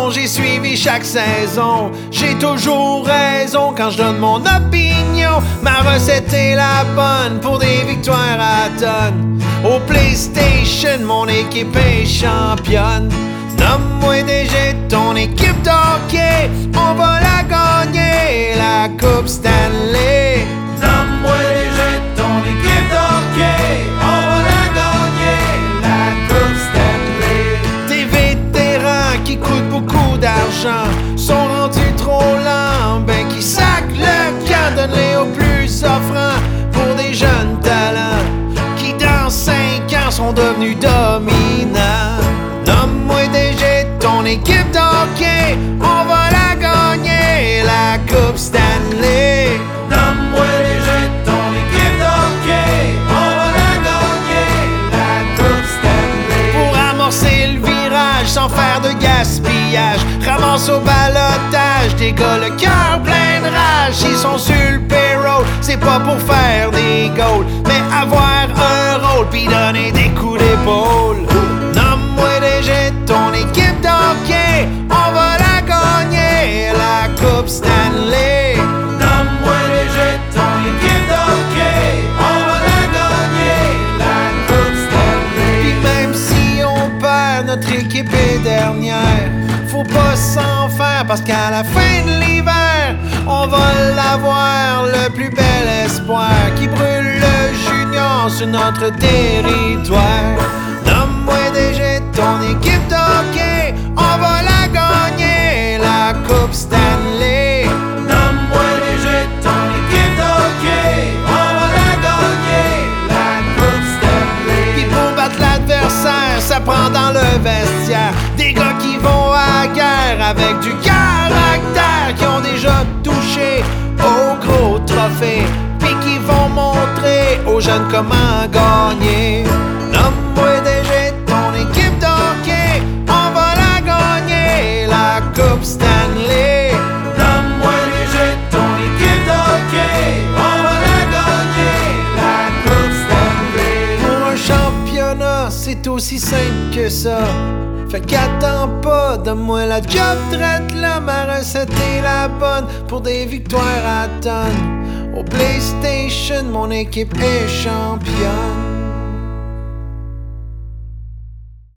façon, j'ai suivi chaque saison. J'ai toujours raison quand je donne mon opinion. Ma recette est la bonne pour des victoires à tonnes. Au PlayStation, mon équipe est championne. Nomme-moi déjà ton équipe d'hockey. On va la gagner, la Coupe Stanley. Nomme-moi déjà ton équipe d'hockey. On va la gagner, la Coupe Stanley. Des vétérans qui coûtent beaucoup d'argent sont rendus trop lents, ben qui sacent le camp. Donne-les aux plus offrants pour des jeunes talents qui dans 5 ans sont devenus dominants. Nomme-moi déjà ton équipe d'hockey. On va la gagner, la Coupe Stanley. Nomme-moi déjà ton équipe d'hockey. On va la gagner, la Coupe Stanley. Pour amorcer le virage sans faire de gaspillage, ramasse au balotage des gars le cœur plein de rage. Ils sont sur le payroll, c'est pas pour faire des goals, mais avoir un rôle pis donner des coups d'épaule. Nomme-moi déjà ton équipe d'hockey. On va la gagner, la Coupe Stanley. Nomme-moi déjà ton équipe d'hockey. On va la gagner, la Coupe Stanley. Pis même si on perd, notre équipe est dernière. Faut pas s'en faire parce qu'à la fin de l'hiver, on va l'avoir, le plus bel espoir qui brûle le junior sur notre territoire. Nomme-moi déjà ton équipe d'hockey. On va la gagner, la Coupe Stanley. Nomme-moi déjà ton équipe d'hockey. On va la gagner, la Coupe Stanley. Pis pour battre l'adversaire, ça prend dans le vestiaire des gars qui vont à la guerre avec du caractère, qui ont déjà touché au gros trophée, pis qui vont montrer aux jeunes comment gagner. Nomme-moi déjà ton équipe d'hockey. On va la gagner, la Coupe Stanley. Nomme-moi déjà ton équipe d'hockey. On va la gagner, la Coupe Stanley. Pour un championnat, c'est aussi simple que ça. Fait qu'attends pas, donne-moi la job traite là. Ma recette est la bonne pour des victoires à tonnes. Au PlayStation, mon équipe est championne.